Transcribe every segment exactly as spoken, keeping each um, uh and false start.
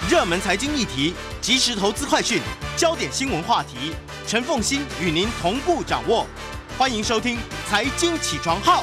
热门财经议题、即时投资快讯、焦点新闻话题，陈凤馨与您同步掌握。欢迎收听《财经起床号》。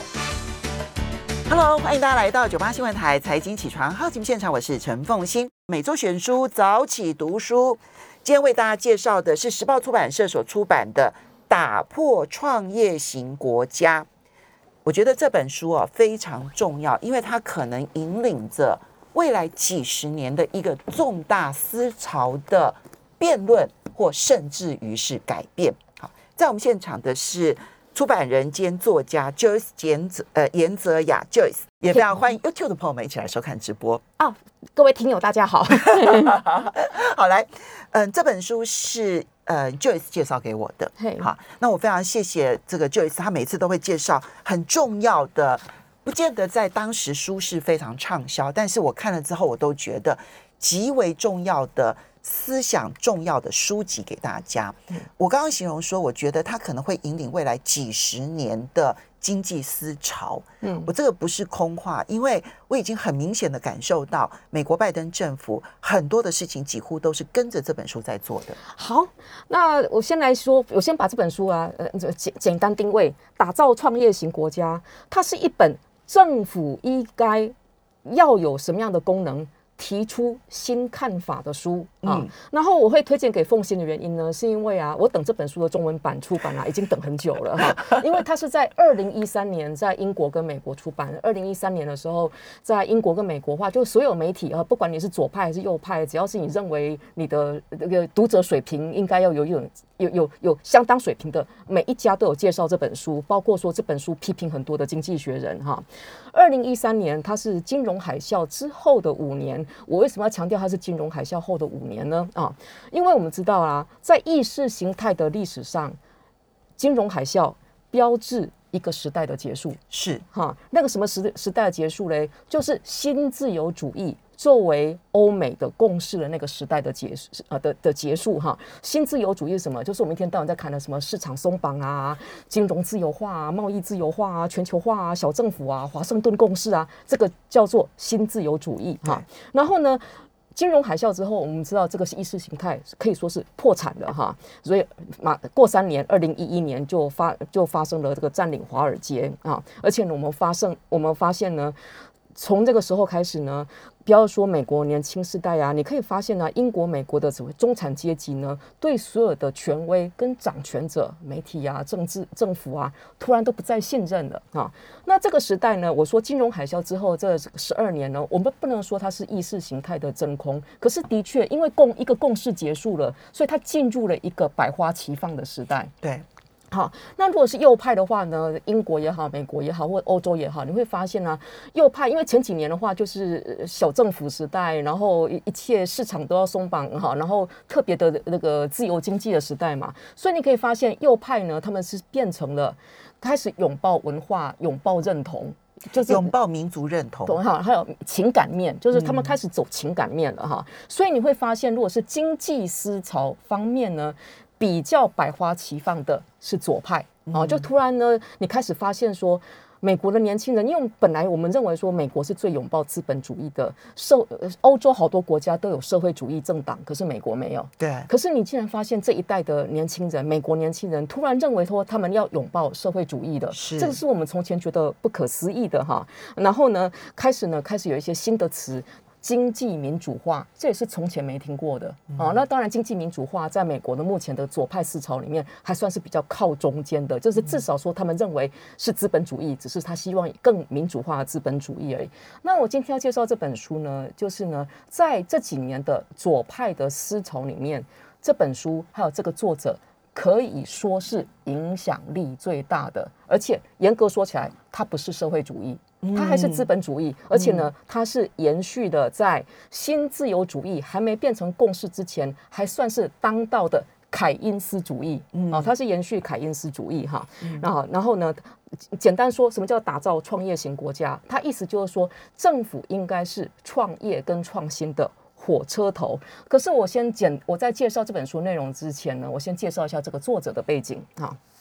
Hello， 欢迎大家来到九八新闻台财经起床号节目现场，我是陈凤馨。每周选书早起读书，今天为大家介绍的是时报出版社所出版的《打破创业型国家》。我觉得这本书啊非常重要，因为它可能引领着未来几十年的一个重大思潮的辩论，或甚至于是改变。好，在我们现场的是出版人兼作家 Joyce 严泽呃严泽雅 Joyce， 也非常欢迎 YouTube 的朋友们一起来收看直播。 哦，各位听友大家好。 好，来，嗯，这本书是呃 Joyce 介绍给我的。好，那我非常谢谢这个 Joyce， 他每次都会介绍很重要的。不见得在当时书是非常畅销，但是我看了之后，我都觉得极为重要的思想、重要的书籍给大家。嗯、我刚刚形容说，我觉得它可能会引领未来几十年的经济思潮。嗯，我这个不是空话，因为我已经很明显的感受到，美国拜登政府很多的事情几乎都是跟着这本书在做的。 好，那我先来说，我先把这本书啊，呃，简简单定位，打造创业型国家，它是一本政府应该要有什么样的功能，提出新看法的书啊。嗯、然后我会推荐给凤馨的原因呢，是因为啊，我等这本书的中文版出版啊，已经等很久了哈。因为它是在二零一三年在英国跟美国出版。二零一三年的时候，在英国跟美国的话，就所有媒体啊，不管你是左派还是右派，只要是你认为你的那个读者水平应该要有有有有有相当水平的，每一家都有介绍这本书，包括说这本书批评很多的经济学人哈。二零一三年它是金融海啸之后的五年，我为什么要强调它是金融海啸后的五年呢？啊，因为我们知道啊，在意识形态的历史上，金融海啸标志一个时代的结束。 是哈，那个什么时时代的结束嘞？就是新自由主义作为欧美的共识的那个时代的结束，呃的的结束哈。新自由主义是什么？就是我们一天到晚在看的什么市场松绑啊、金融自由化啊、贸易自由化啊、全球化啊、小政府啊、华盛顿共识啊，这个叫做新自由主义哈。然后呢，金融海啸之后，我们知道这个是意识形态可以说是破产了哈，所以马过三年，二零一一年就发就发生了这个占领华尔街啊，而且呢，我们发生我们发现呢，从这个时候开始呢，不要说美国年轻世代啊，你可以发现呢、啊，英国、美国的所谓中产阶级呢，对所有的权威跟掌权者、媒体啊、政治、政府啊，突然都不再信任了啊。那这个时代呢，我说金融海啸之后这十二年呢，我们不能说它是意识形态的真空，可是的确，因为共一个共识结束了，所以它进入了一个百花齐放的时代。 对。 好，那如果是右派的话呢，英国也好，美国也好，或欧洲也好，你会发现呢、啊，右派因为前几年的话就是小政府时代，然后一切市场都要松绑哈，然后特别的那个自由经济的时代嘛，所以你可以发现右派呢，他们是变成了开始拥抱文化、拥抱认同。 就是拥抱民族认同， 哈，还有情感面，就是他们开始走情感面了哈。嗯、所以你会发现，如果是经济思潮方面呢，比较百花齐放的是左派啊，就突然呢，你开始发现说，美国的年轻人，因为本来我们认为说美国是最拥抱资本主义的，社欧洲好多国家都有社会主义政党，可是美国没有。 对。 可是你竟然发现这一代的年轻人，美国年轻人突然认为说他们要拥抱社会主义的， 是这个是我们从前觉得不可思议的哈。然后呢，开始呢开始有一些新的词。经济民主化，这也是从前没听过的、嗯哦、那当然，经济民主化在美国的目前的左派思潮里面，还算是比较靠中间的，就是至少说他们认为是资本主义，只是他希望更民主化的资本主义而已。那我今天要介绍这本书呢，就是呢，在这几年的左派的思潮里面，这本书还有这个作者，可以说是影响力最大的，而且严格说起来，它不是社会主义。它还是资本主义，而且呢，它是延续的在新自由主义还没变成共识之前，还算是当道的凯因斯主义。哦，它是延续凯因斯主义哈。然后，然后呢，简单说，什么叫打造创业型国家？它意思就是说，政府应该是创业跟创新的火车头。可是我先简我在介绍这本书内容之前呢，我先介绍一下这个作者的背景哈。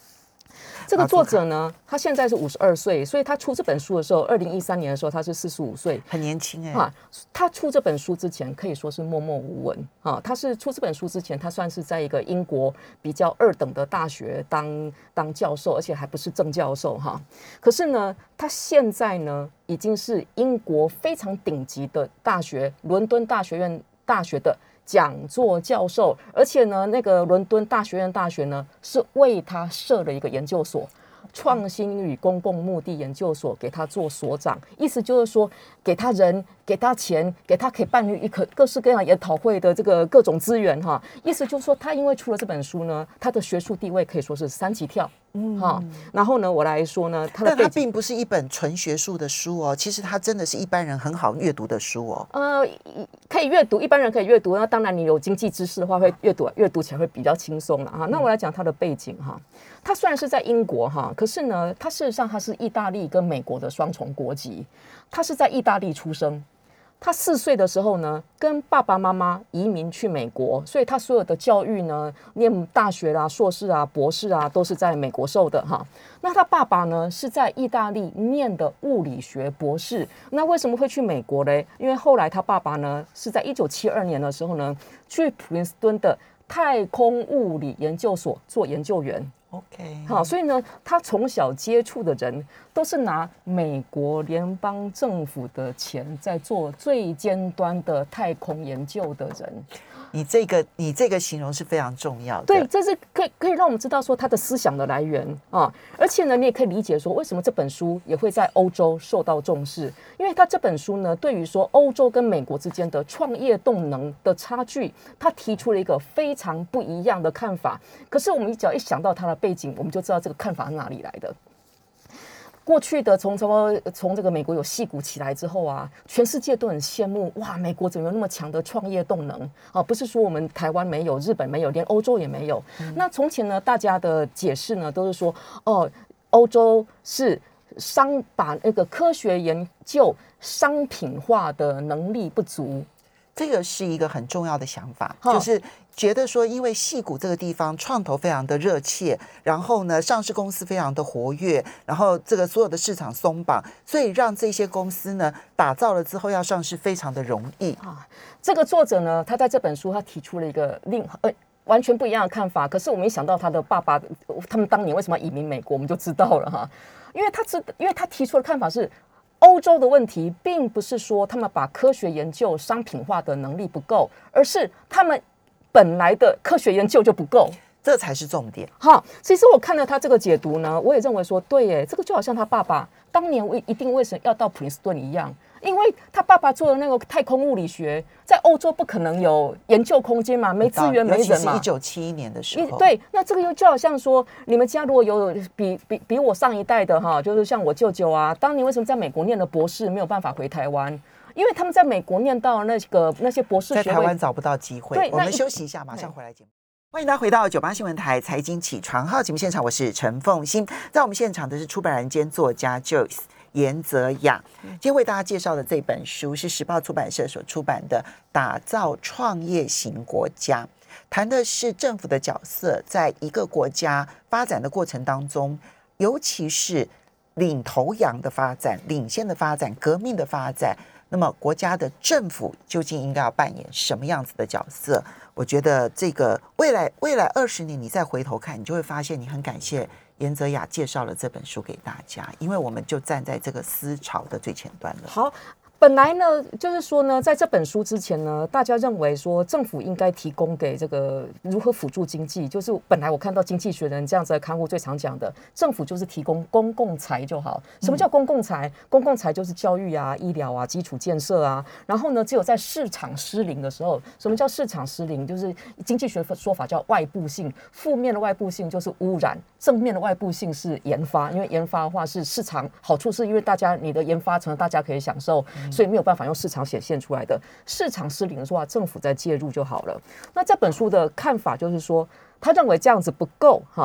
这个作者呢，他现在是五十二岁，所以他出这本书的时候，二零一三年的时候他是四十五岁， 很年轻哎、欸。 啊，他出这本书之前可以说是默默无闻啊。他是出这本书之前，他算是在一个英国比较二等的大学当当教授，而且还不是正教授哈。可是呢，他现在呢已经是英国非常顶级的大学——伦敦大学院大学的讲座教授，而且呢，那个伦敦大学院大学呢是为他设了一个研究所。创新与公共目的研究所给他做所长，意思就是说，给他人，给他钱，给他可以办一个各式各样研讨会的这个各种资源哈。意思就是说，他因为出了这本书呢，他的学术地位可以说是三级跳。嗯，哈，然后呢，我来说呢，他的但它并不是一本纯学术的书哦，其实它真的是一般人很好阅读的书哦。 呃，可以阅读，一般人可以阅读。那当然，你有经济知识的话，会阅读阅读起来会比较轻松了哈。那我来讲他的背景哈，他虽然是在英国哈，可是呢，他事实上他是意大利跟美国的双重国籍，他是在意大利出生。他四岁的时候呢，跟爸爸妈妈移民去美国，所以他所有的教育呢，念大学啦、硕士啊、博士啊，都是在美国受的哈。那他爸爸呢，是在意大利念的物理学博士。那为什么会去美国嘞？因为后来他爸爸呢，是在一九七二年的时候呢，去普林斯顿的太空物理研究所做研究员。 OK， 好，所以呢，他从小接触的人都是拿美国联邦政府的钱在做最尖端的太空研究的人。 你这个你这个形容是非常重要的。 对，这是可以可以让我们知道说他的思想的来源啊，而且呢，你也可以理解说为什么这本书也会在欧洲受到重视，因为他这本书呢，对于说欧洲跟美国之间的创业动能的差距，他提出了一个非常不一样的看法。可是我们只要一想到他的背景，我们就知道这个看法是哪里来的。过去的从从从这个美国有矽谷起来之后啊，全世界都很羡慕哇，美国怎么有那么强的创业动能啊？不是说我们台湾没有，日本没有，连欧洲也没有。嗯、那从前呢，大家的解释呢都是说，哦，欧洲是商把那个科学研究商品化的能力不足。 这个是一个很重要的想法，就是觉得说，因为矽谷这个地方创投非常的热切，然后呢，上市公司非常的活跃，然后这个所有的市场松绑，所以让这些公司呢打造了之后要上市非常的容易啊。 这个作者呢，他在这本书他提出了一个另呃完全不一样的看法，可是我没想到他的爸爸他们当年为什么要移民美国，我们就知道了哈，因为他知因为他提出的看法是。欧洲的问题并不是说他们把科学研究商品化的能力不够，而是他们本来的科学研究就不够， 这才是重点。 好，其实我看了他这个解读呢，我也认为说，对耶，这个就好像他爸爸当年一定为什么要到普林斯顿一样，因为他爸爸做的那个太空物理学，在欧洲不可能有研究空间嘛，没资源没人嘛。 尤其是一九七一年的时候。 对，那这个又就好像说，你们家如果有比比比我上一代的哈，就是像我舅舅啊，当年为什么在美国念了博士，没有办法回台湾？因为他们在美国念到那个那些博士学位， 在台湾找不到机会。我们休息一下，马上回来节目。欢迎大家回到九八新闻台财经起床号节目现场，我是陈凤馨。在我们现场的是出版人兼作家 Joyce 严泽雅。今天为大家介绍的这本书是时报出版社所出版的《打造创业型国家》，谈的是政府的角色在一个国家发展的过程当中，尤其是领头羊的发展、领先的发展、革命的发展。那么国家的政府究竟应该要扮演什么样子的角色？我觉得这个未来未来二十年你再回头看，你就会发现你很感谢严泽雅介绍了这本书给大家，因为我们就站在这个思潮的最前端了。 好。本来呢，就是说呢，在这本书之前呢，大家认为说政府应该提供给这个如何辅助经济，就是本来我看到《经济学人》这样子的刊物最常讲的，政府就是提供公共财就好。什么叫公共财？嗯、公共财就是教育啊、医疗啊、基础建设啊。然后呢，只有在市场失灵的时候，什么叫市场失灵？就是经济学说法叫外部性，负面的外部性就是污染，正面的外部性是研发。因为研发的话是市场好处，是因为大家你的研发成了大家可以享受。所以没有办法用市场显现出来的。市场失灵的话，政府再介入就好了。那这本书的看法就是说，他认为这样子不够哈。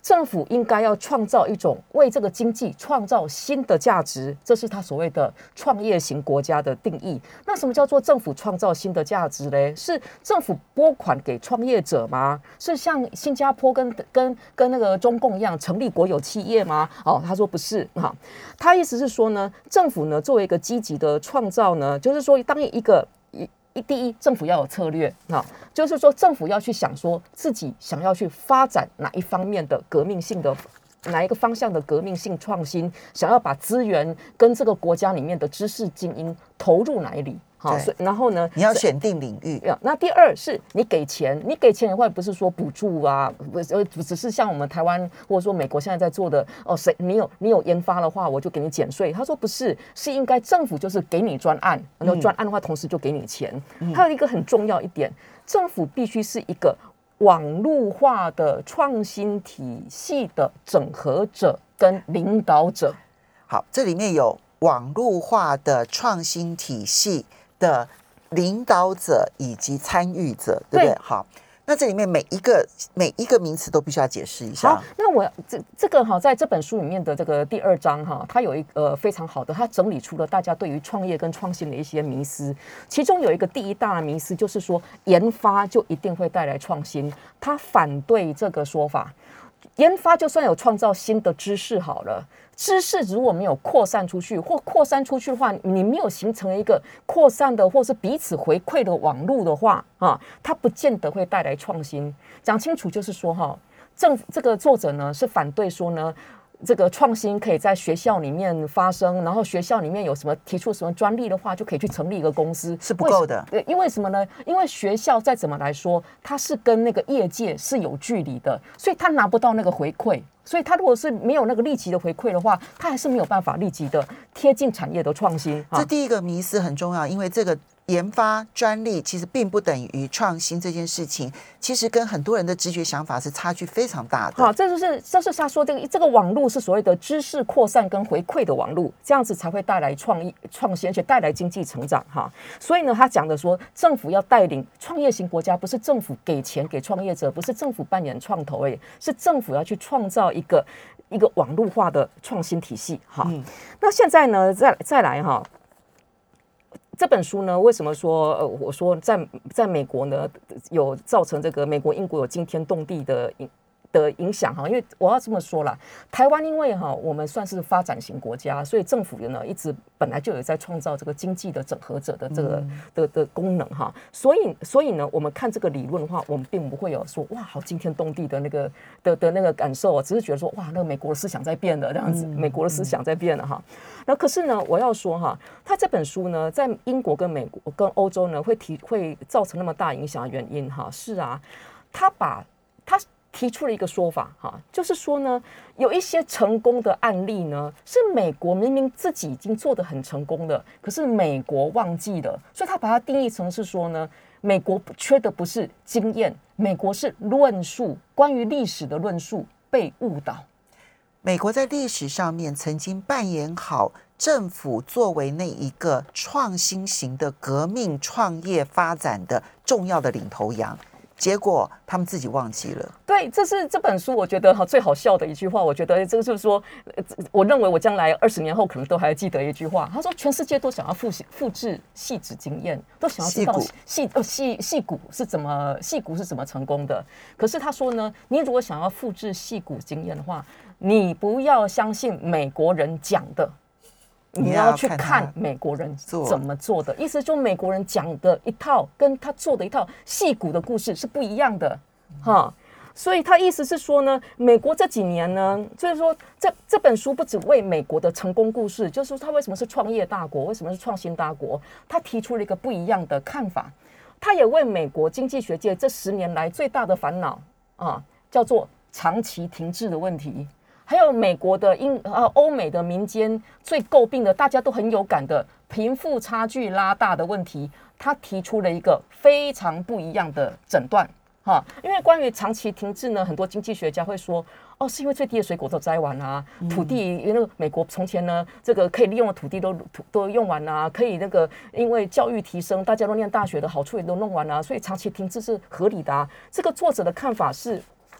政府应该要创造一种为这个经济创造新的价值，这是他所谓的创业型国家的定义。那什么叫做政府创造新的价值呢？是政府拨款给创业者吗？是像新加坡跟跟跟那个中共一样成立国有企业吗？哦，他说不是哈，他意思是说呢，政府呢作为一个积极的创造呢，就是说当一个一。第一，政府要有策略啊，就是说政府要去想说自己想要去发展哪一方面的革命性的哪一个方向的革命性创新，想要把资源跟这个国家里面的知识精英投入哪里。好，所以然后呢， 你要选定领域。 那第二是你给钱，你给钱的话不是说补助啊，不只是像我们台湾或者说美国现在在做的哦，谁你有你有研发的话，我就给你减税。他说不是，是应该政府就是给你专案，然后专案的话，同时就给你钱。嗯、还有一个很重要一点，政府必须是一个网络化的创新体系的整合者跟领导者。 好，这里面有网络化的创新体系的领导者以及参与者，对不对？对，好，那这里面每一个每一个名词都必须要解释一下。 好，那我这这个哈，在这本书里面的这个第二章哈，它有一个、呃、非常好的，它整理出了大家对于创业跟创新的一些迷思。其中有一个第一大的迷思就是说，研发就一定会带来创新，他反对这个说法。研发就算有创造新的知识好了，知识如果没有扩散出去，或扩散出去的话，你没有形成一个扩散的或是彼此回馈的网络的话啊，它不见得会带来创新。讲清楚就是说哈，政这个作者呢是反对说呢，这个创新可以在学校里面发生，然后学校里面有什么提出什么专利的话，就可以去成立一个公司， 是不够的。 对，因为什么呢？因为学校再怎么来说，它是跟那个业界是有距离的，所以它拿不到那个回馈。所以它如果是没有那个立即的回馈的话，它还是没有办法立即的贴近产业的创新。 这第一个迷思很重要，因为这个研发专利其实并不等于创新这件事情，其实跟很多人的直觉想法是差距非常大的。 好，这就是这是他说这个这个网络是所谓的知识扩散跟回馈的网络，这样子才会带来创意创新，而且带来经济成长哈。所以呢，他讲的说，政府要带领创业型国家，不是政府给钱给创业者，不是政府扮演创投，而已是政府要去创造一个一个网络化的创新体系哈。嗯、那现在呢，再再来哈。这本书呢，为什么说呃，我说在在美国呢，有造成这个美国英国有惊天动地的影的影响哈？因为我要这么说啦，台湾因为哈我们算是发展型国家，所以政府呢一直本来就有在创造这个经济的整合者的这个、嗯、的的功能哈，所以所以呢，我们看这个理论的话，我们并不会有说哇好惊天动地的那个的的那个感受啊，只是觉得说哇那个美国的思想在变了这样子，嗯、美国的思想在变了哈。那可是呢，我要说哈，他这本书呢，在英国跟美国跟欧洲呢，会提会造成那么大影响的原因哈，是啊，他把他提出了一个说法哈，就是说呢，有一些成功的案例呢，是美国明明自己已经做得很成功的，可是美国忘记了，所以他把它定义成是说呢，美国缺的不是经验，美国是论述，关于历史的论述被误导。 美国在历史上面曾经扮演好政府作为那一个创新型的革命创业发展的重要的领头羊，结果他们自己忘记了。 对，这是这本书我觉得最好笑的一句话。我觉得这就是说，我认为我将来二十年后可能都还记得一句话。他说，全世界都想要复复制矽指经验，都想要知道矽呃矽矽谷是怎么矽谷是怎么成功的。可是他说呢，你如果想要复制矽谷经验的话，你不要相信美国人讲的。你要去看美国人怎么做的，意思就美国人讲的一套跟他做的一套矽谷的故事是不一样的哈。所以他意思是说呢，美国这几年呢，就是说这这本书不只为美国的成功故事，就是说他为什么是创业大国，为什么是创新大国，他提出了一个不一样的看法。他也为美国经济学界这十年来最大的烦恼啊，叫做长期停滞的问题。还有美国的英呃欧美的民间最诟病的，大家都很有感的贫富差距拉大的问题，他提出了一个非常不一样的诊断哈。因为关于长期停滞呢，很多经济学家会说，哦，是因为最低的水果都摘完啦、啊，土地因为美国从前呢，这个可以利用的土地都都用完啦、啊，可以那个因为教育提升，大家都念大学的好处也都弄完啦、啊，所以长期停滞是合理的啊。这个作者的看法是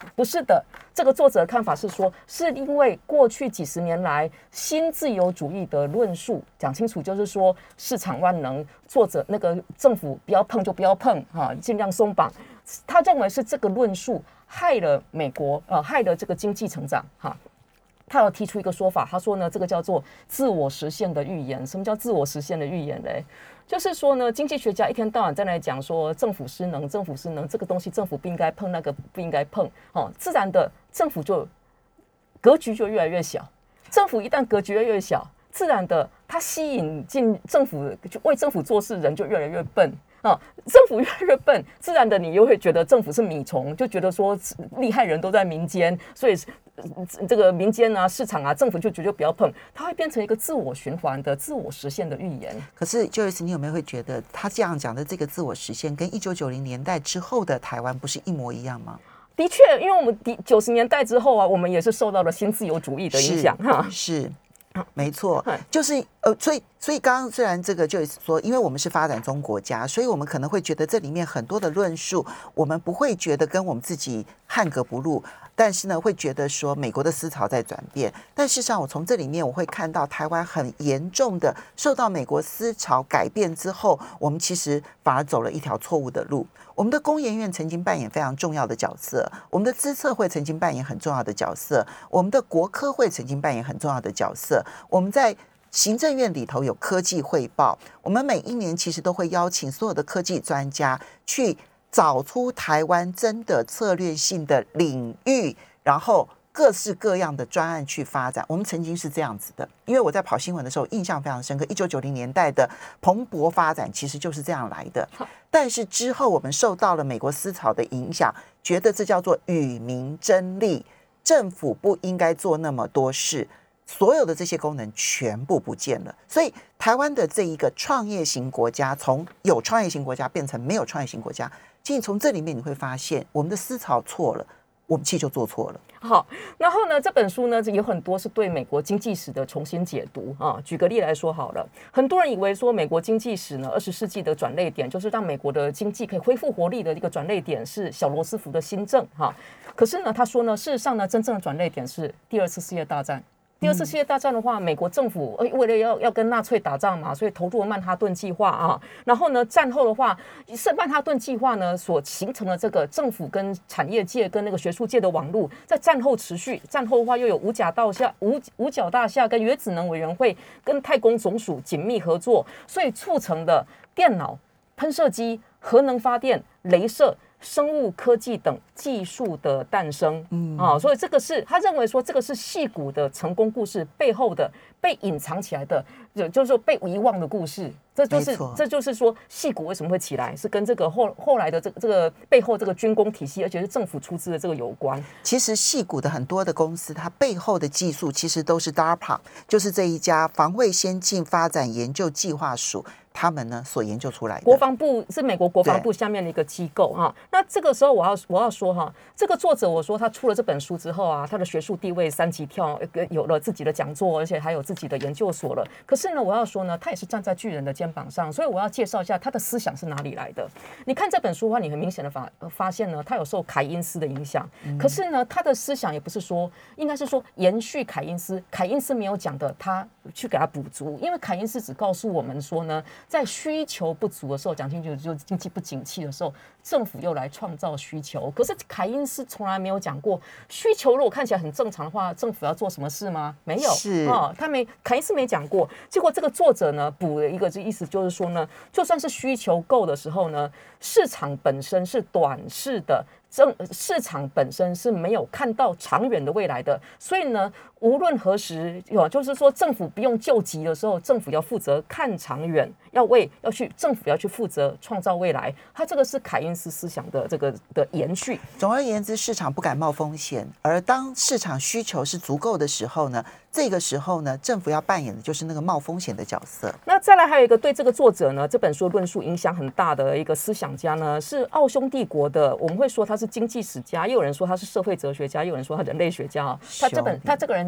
不是的，这个作者的看法是说，是因为过去几十年来新自由主义的论述讲清楚，就是说市场万能，作者那个政府不要碰就不要碰哈，尽量松绑。他认为是这个论述害了美国，呃，害了这个经济成长哈。他有提出一个说法，他说呢，这个叫做自我实现的预言。什么叫自我实现的预言嘞？就是说呢，经济学家一天到晚在那讲说政府失能，政府失能，这个东西政府不应该碰，那个不应该碰，哦，自然的政府就格局就越来越小。政府一旦格局越来越小，自然的它吸引进政府，就为政府做事人就越来越笨。啊，政府越来越笨，自然的你又会觉得政府是米虫，就觉得说厉害人都在民间，所以这个民间啊、市场啊、政府就绝对不要碰，它会变成一个自我循环的、自我实现的预言。 可是 Joyce， 你有没有会觉得他这样讲的这个自我实现，跟一九九零年代之后的台湾不是一模一样吗？ 的确，因为我们九十年代之后啊，我们也是受到了新自由主义的影响哈。 是。是没错，就是呃，所以所以刚刚虽然这个就是说，因为我们是发展中国家，所以我们可能会觉得这里面很多的论述，我们不会觉得跟我们自己汉格不入，但是呢，会觉得说美国的思潮在转变。但事实上，我从这里面我会看到台湾很严重的受到美国思潮改变之后，我们其实反而走了一条错误的路。我们的工研院曾经扮演非常重要的角色，我们的资策会曾经扮演很重要的角色，我们的国科会曾经扮演很重要的角色，我们在行政院里头有科技汇报，我们每一年其实都会邀请所有的科技专家去找出台湾真的策略性的领域，然后各式各样的专案去发展。我们曾经是这样子的，因为我在跑新闻的时候印象非常深刻，一九九零年代的蓬勃发展其实就是这样来的。但是之后我们受到了美国思潮的影响，觉得这叫做与民争利，政府不应该做那么多事，所有的这些功能全部不见了。所以台湾的这一个创业型国家，从有创业型国家变成没有创业型国家，其实从这里面你会发现我们的思潮错了，我们其实就做错了。 好，然后呢，这本书呢有很多是对美国经济史的重新解读啊。举个例来说好了，很多人以为说美国经济史呢，二十世纪的转捩点就是让美国的经济可以恢复活力的一个转捩点是小罗斯福的新政哈。可是呢，他说呢，事实上呢，真正的转捩点是第二次世界大战。第二次世界大战的话，美国政府为了要要跟纳粹打仗嘛，所以投入了曼哈顿计划啊。然后呢，战后的话，是曼哈顿计划呢所形成的这个政府跟产业界跟那个学术界的网路，在战后持续。战后的话，又有五角大厦、五五角大厦跟原子能委员会跟太空总署紧密合作，所以促成了电脑、喷射机、核能发电、雷射、生物科技等技术的诞生，嗯啊，所以这个是他认为说这个是矽谷的成功故事背后的被隐藏起来的，就就是说被遗忘的故事。这就是这就是说矽谷为什么会起来，是跟这个后后来的这个这个背后这个军工体系，而且是政府出资的这个有关。 其实矽谷的很多的公司，它背后的技术其实都是 D A R P A， 就是这一家防卫先进发展研究计划署。他们呢所研究出来的， 国防部是美国国防部下面的一个机构啊。那这个时候我要我要说哈，这个作者我说他出了这本书之后啊，他的学术地位三级跳，有了自己的讲座，而且还有自己的研究所了。可是呢，我要说呢，他也是站在巨人的肩膀上，所以我要介绍一下他的思想是哪里来的。你看这本书的话，你很明显的发发现呢，他有受凯因斯的影响，嗯、可是呢，他的思想也不是说，应该是说延续凯因斯，凯因斯没有讲的，他去给他补足，因为凯因斯只告诉我们说呢。在需求不足的时候，讲清楚就经济不景气的时候，政府又来创造需求。可是凯因斯从来没有讲过，需求如果看起来很正常的话，政府要做什么事吗？没有， 是哦，他没凯因斯没讲过。结果这个作者呢补了一个意思，就是说呢，就算是需求够的时候呢，市场本身是短视的。政市场本身是没有看到长远的未来的，所以呢，无论何时，有就是说，政府不用救急的时候，政府要负责看长远，要为要去政府要去负责创造未来。它这个是凯因斯思想的这个的延续。 总而言之，市场不敢冒风险，而当市场需求是足够的时候呢，这个时候呢，政府要扮演的就是那个冒风险的角色。 那再来还有一个对这个作者呢，这本书论述影响很大的一个思想家呢，是奥匈帝国的，我们会说他是经济史家，也有人说他是社会哲学家，也有人说他人类学家啊。他这本他这个人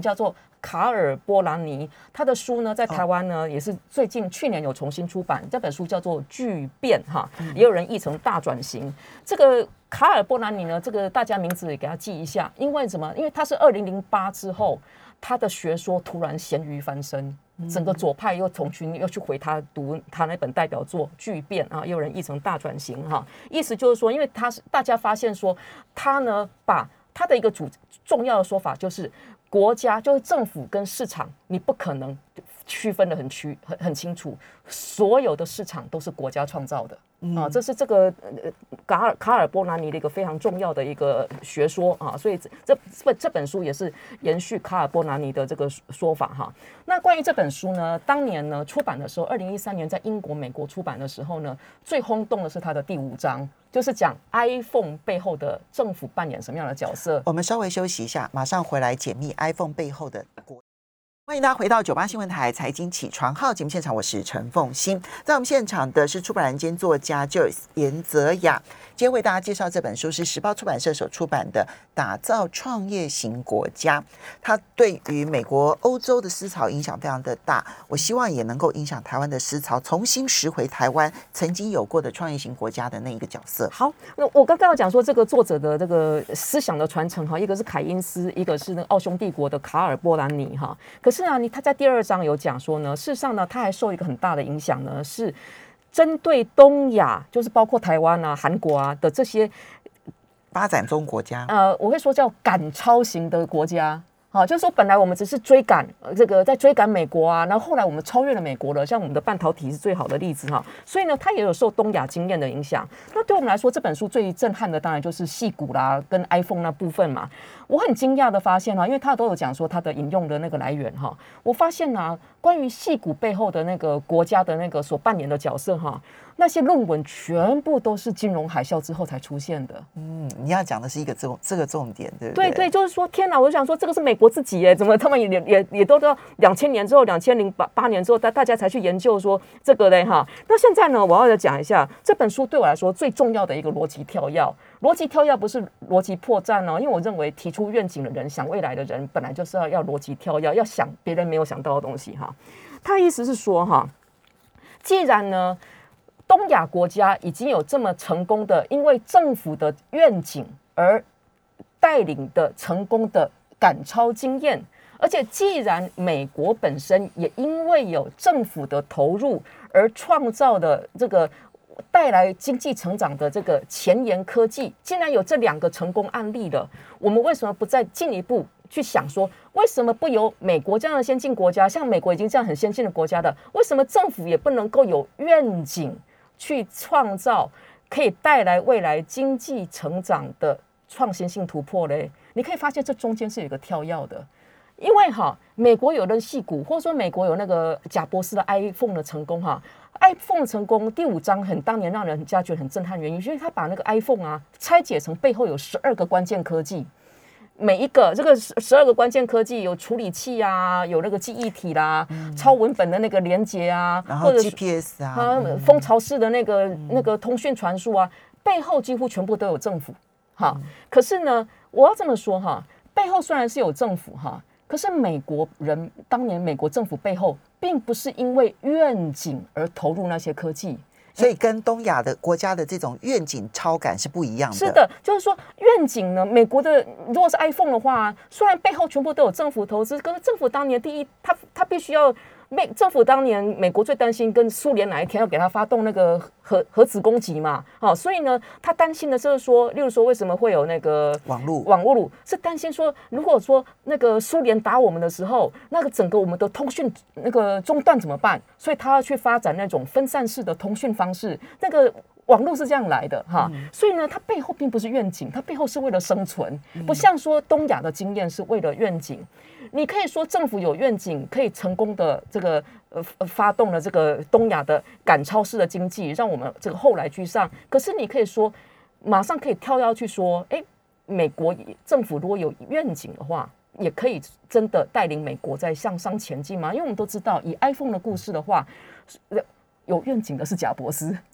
叫做卡尔波兰尼，他的书呢在台湾呢、哦、也是最近去年有重新出版，这本书叫做《巨变》哈，也有人译成《大转型》。这个卡尔波兰尼呢，这个大家名字也给他记一下，因为什么？因为他是二零零八之后，他的学说突然咸鱼翻身。整个左派又从群又去回他读他那本代表作《巨变》啊，也有人译成《大转型》哈，意思就是说，因为他是大家发现说，他呢把他的一个主重要的说法就是，国家就是政府跟市场，你不可能区分得很区很很清楚，所有的市场都是国家创造的。啊，这是这个呃卡尔卡尔波兰尼的一个非常重要的一个学说啊，所以这这这本书也是延续卡尔波兰尼的这个说法哈。那关于这本书呢，当年呢出版的时候，二零一三年在英国、美国出版的时候呢，最轰动的是它的第五章，就是讲 iPhone 背后的政府扮演什么样的角色。 我们稍微休息一下，马上回来解密 iPhone 背后的国。欢迎大家回到九八新闻台财经起床号节目现场，我是陈凤馨。在我们现场的是出版人兼作家 Joyce 严泽雅，今天为大家介绍这本书是时报出版社所出版的《打造创业型国家》，它对于美国、欧洲的思潮影响非常的大，我希望也能够影响台湾的思潮，重新拾回台湾曾经有过的创业型国家的那一个角色。 好，那我刚刚有讲说这个作者的这个思想的传承哈，一个是凯因斯，一个是那个奥匈帝国的卡尔波兰尼哈。可是啊，你他在第二章有讲说呢，事实上呢，他还受一个很大的影响呢，是针对东亚，就是包括台湾啊、韩国啊的这些发展中国家， 呃，我会说叫赶超型的国家。好，就是说本来我们只是追赶这个在追赶美国啊，然后后来我们超越了美国了，像我们的半导体是最好的例子哈。所以呢，它也有受东亚经验的影响。那对我们来说，这本书最震撼的当然就是矽谷啦，跟 iPhone 那部分嘛。我很惊讶的发现啊，因为他都有讲说他的引用的那个来源哈，我发现啊，关于矽谷背后的那个国家的那个所扮演的角色哈，那些论文全部都是金融海啸之后才出现的。 嗯，你要讲的是一个重这个重点，对不对？ 对对，就是说，天哪！我就想说，这个是美国自己耶，怎么他们也也也都到两千年之后，两千零八八年之后，大大家才去研究说这个嘞哈。那现在呢，我要再讲一下这本书对我来说最重要的一个逻辑跳跃。逻辑跳跃不是逻辑破绽哦，因为我认为提出愿景的人、想未来的人，本来就是要要逻辑跳跃，要想别人没有想到的东西哈。他的意思是说哈，既然呢，东亚国家已经有这么成功的，因为政府的愿景而带领的成功的赶超经验，而且既然美国本身也因为有政府的投入而创造的这个带来经济成长的这个前沿科技，既然有这两个成功案例了，我们为什么不再进一步去想说，为什么不由美国这样的先进国家，像美国已经这样很先进的国家的，为什么政府也不能够有愿景去创造可以带来未来经济成长的创新性突破嘞？你可以发现这中间是有一个跳跃的，因为哈，美国有了矽谷，或者说美国有那个贾伯斯的 iPhone 的成功哈。iPhone 的成功第五章很当年让人很家觉得很震撼，原因因为他把那个 iPhone 啊拆解成背后有十二个关键科技，每一个这个十二个关键科技有处理器啊，有那个记忆体啦，嗯、超文本的那个连接啊， 然后 G P S 啊， 啊蜂巢式的那个、嗯、那个通讯传输啊，背后几乎全部都有政府哈。嗯、可是呢，我要这么说哈，背后虽然是有政府哈。可是美国人当年美国政府背后并不是因为愿景而投入那些科技， 所以跟东亚的国家的这种愿景超感是不一样的。 是的，就是说愿景呢，美国的如果是 iPhone 的话，虽然背后全部都有政府投资，可是政府当年第一，他他必须要。美政府当年，美国最担心跟苏联哪一天要给他发动那个核核子攻击嘛，好、哦，所以呢，他担心的就是说，例如说为什么会有那个网络网络是担心说，如果说那个苏联打我们的时候，那个整个我们的通讯那个中断怎么办？所以他要去发展那种分散式的通讯方式，那个。网络是这样来的哈，嗯、所以呢，它背后并不是愿景，它背后是为了生存，不像说东亚的经验是为了愿景。你可以说政府有愿景，可以成功的这个呃发动了这个东亚的赶超式的经济，让我们这个后来居上。可是你可以说，马上可以跳跃去说，哎，美国政府如果有愿景的话，也可以真的带领美国在向上前进吗？因为我们都知道，以 iPhone 的故事的话，有愿景的是贾伯斯。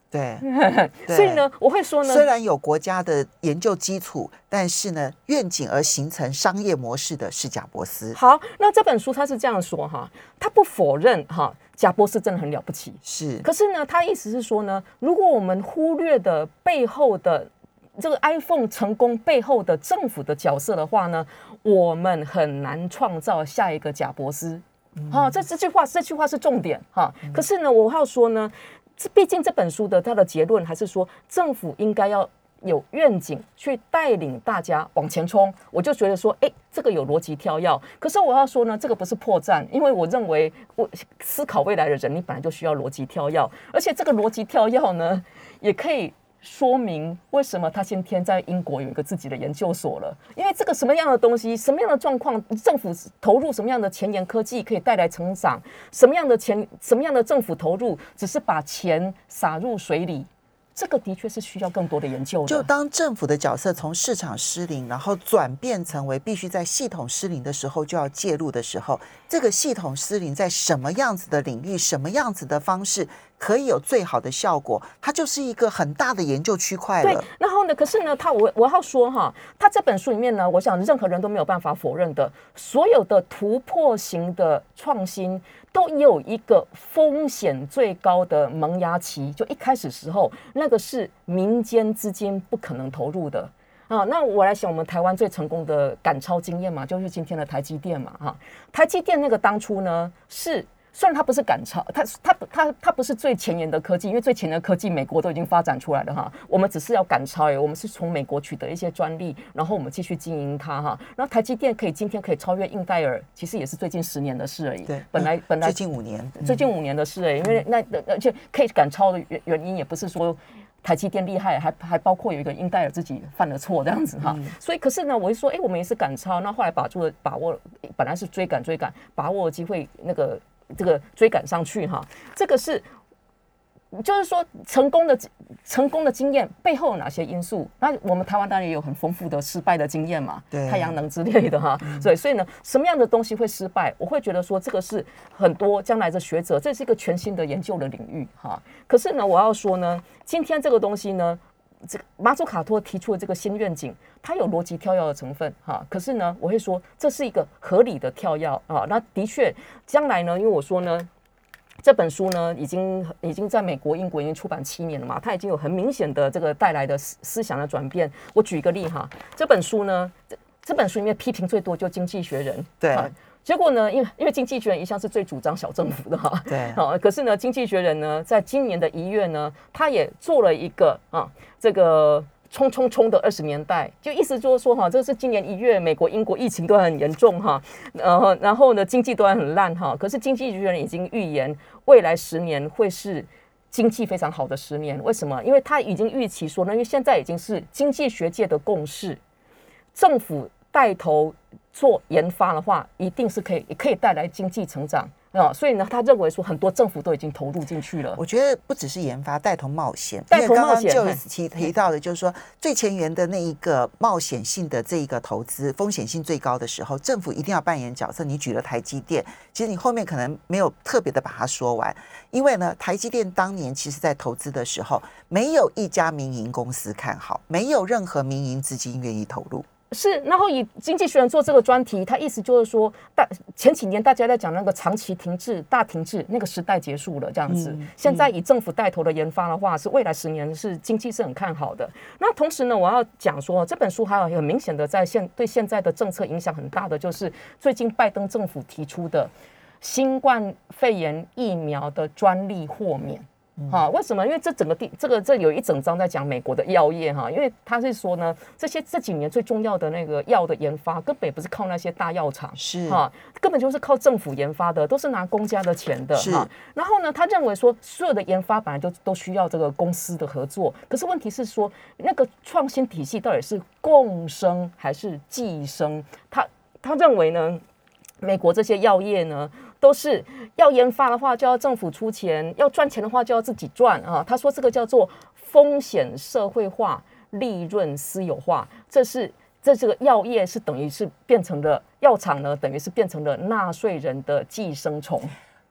对， 所以呢，我会说呢， 虽然有国家的研究基础，但是呢，愿景而形成商业模式的是贾伯斯。 好，那这本书他是这样说哈，他不否认哈，贾伯斯真的很了不起， 是。 可是呢，他意思是说呢，如果我们忽略的背后的这个 iPhone 成功背后的政府的角色的话呢，我们很难创造下一个贾伯斯。嗯哦、这这句话这句话是重点哈。嗯、可是呢，我要说呢，毕竟这本书的它的结论还是说，政府应该要有愿景去带领大家往前冲。我就觉得说，哎，这个有逻辑跳跃。可是我要说呢，这个不是破绽，因为我认为我思考未来的人，你本来就需要逻辑跳跃，而且这个逻辑跳跃呢，也可以说明为什么他今天在英国有一个自己的研究所了。因为这个什么样的东西，什么样的状况，政府投入什么样的前沿科技可以带来成长，什么样的钱，什么样的政府投入只是把钱撒入水里，这个的确是需要更多的研究的。 就当政府的角色从市场失灵，然后转变成为必须在系统失灵的时候就要介入的时候，这个系统失灵在什么样子的领域，什么样子的方式可以有最好的效果，它就是一个很大的研究区块了。 对，然后呢，可是呢，他我我要说哈，他这本书里面呢，我想任何人都没有办法否认的，所有的突破型的创新都有一个风险最高的萌芽期，就一开始时候，那个是民间资金不可能投入的。啊，那我来想，我们台湾最成功的赶超经验嘛，就是今天的台积电嘛，哈，台积电那个当初呢是。虽然它不是赶超，它它它它不是最前沿的科技，因为最前沿的科技美国都已经发展出来了哈。我们只是要赶超，我们是从美国取得一些专利，然后我们继续经营它哈。然后台积电可以今天可以超越英戴尔，其实也是最近十年的事而已。 对， 本来本来最近五年， 最近五年的事而已。因为那而且可以赶超的原原因也不是说台积电厉害，还还包括有一个英戴尔自己犯了错这样子哈。嗯、所以可是呢，我就说，哎、欸，我们也是赶超，那后来把住了把握，本来是追赶追赶，把握机会那个。这个追赶上去哈，这个是就是说成功的成功的经验背后有哪些因素？那我们台湾当然也有很丰富的失败的经验嘛，太阳能之类的哈。嗯、所以所以呢，什么样的东西会失败？我会觉得说这个是很多将来的学者，这是一个全新的研究的领域哈。可是呢，我要说呢，今天这个东西呢。这个马祖卡托提出的这个新愿景，它有逻辑跳跃的成分哈。可是呢，我会说这是一个合理的跳跃啊。那的确，将来呢，因为我说呢，这本书呢已经已经在美国、英国已经出版七年了嘛，它已经有很明显的这个带来的思思想的转变。我举一个例哈，这本书呢，这这本书里面批评最多就《经济学人》 对。 结果呢，因为因为经济学人一向是最主张小政府的哈， 对， 好，可是呢，经济学人呢，在今年的一月呢，他也做了一个啊，这个冲冲冲的二十年代，就意思就是说哈，这是今年一月，美国、英国疫情都很严重哈，呃，然后呢，经济都很烂哈，可是经济学人已经预言未来十年会是经济非常好的十年，为什么？因为他已经预期说呢，因为现在已经是经济学界的共识，政府带头做研发的话，一定是可以，也可以带来经济成长啊。所以呢，他认为说很多政府都已经投入进去了。 我觉得不只是研发，带头冒险。 带头冒险， 因为刚刚就提提到的，就是说最前沿的那一个冒险性的这一个投资，风险性最高的时候，政府一定要扮演角色。你举了台积电，其实你后面可能没有特别的把它说完，因为呢，台积电当年其实在投资的时候，没有一家民营公司看好，没有任何民营资金愿意投入。 是，然后以经济学人做这个专题，他意思就是说，大前几年大家在讲那个长期停滞、大停滞那个时代结束了，这样子。嗯、现在以政府带头的研发的话，是未来十年是经济是很看好的。那同时呢，我要讲说，这本书还有很明显的在现对现在的政策影响很大的，就是最近拜登政府提出的新冠肺炎疫苗的专利豁免。哈，为什么？因为这整个地这个这有一整章在讲美国的药业哈，因为他是说呢，这些这几年最重要的那个药的研发，根本也不是靠那些大药厂， 是哈，根本就是靠政府研发的，都是拿公家的钱的是哈。然后呢，他认为说，所有的研发本来就都需要这个公司的合作，可是问题是说，那个创新体系到底是共生还是寄生？他他认为呢，美国这些药业呢。都是要研发的话，就要政府出钱；要赚钱的话，就要自己赚啊。他说这个叫做风险社会化、利润私有化，这是这这个药业是等于是变成了药厂呢，等于是变成了纳税人的寄生虫。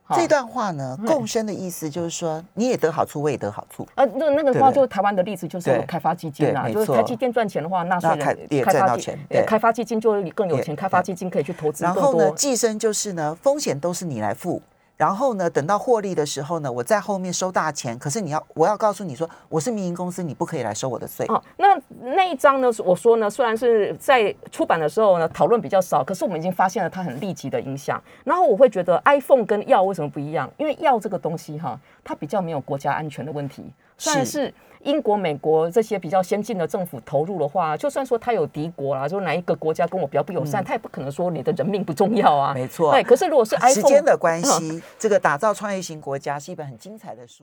这段话呢，共生的意思就是说，你也得好处，我也得好处。 呃，那那个话就是台湾的例子，就是有开发基金啦，就是台积电赚钱的话，纳税人也赚到钱， 对，开发基金就更有钱，开发基金可以去投资更多。 然后呢，寄生就是呢，风险都是你来付。然后呢，等到获利的时候呢，我在后面收大钱。可是你要，我要告诉你说，我是民营公司，你不可以来收我的税。 哦，那那一章呢？我说呢，虽然是在出版的时候呢，讨论比较少，可是我们已经发现了它很立即的影响。然后我会觉得 iPhone 跟药为什么不一样？因为药这个东西哈，它比较没有国家安全的问题，虽然是。英国、美国这些比较先进的政府投入的话，就算说他有敌国啦，说哪一个国家跟我比较不友善，嗯、他也不可能说你的人命不重要啊。 没错， 对。可是如果是 iPhone， 时间的关系，嗯、这个打造创业型国家是一本很精彩的书。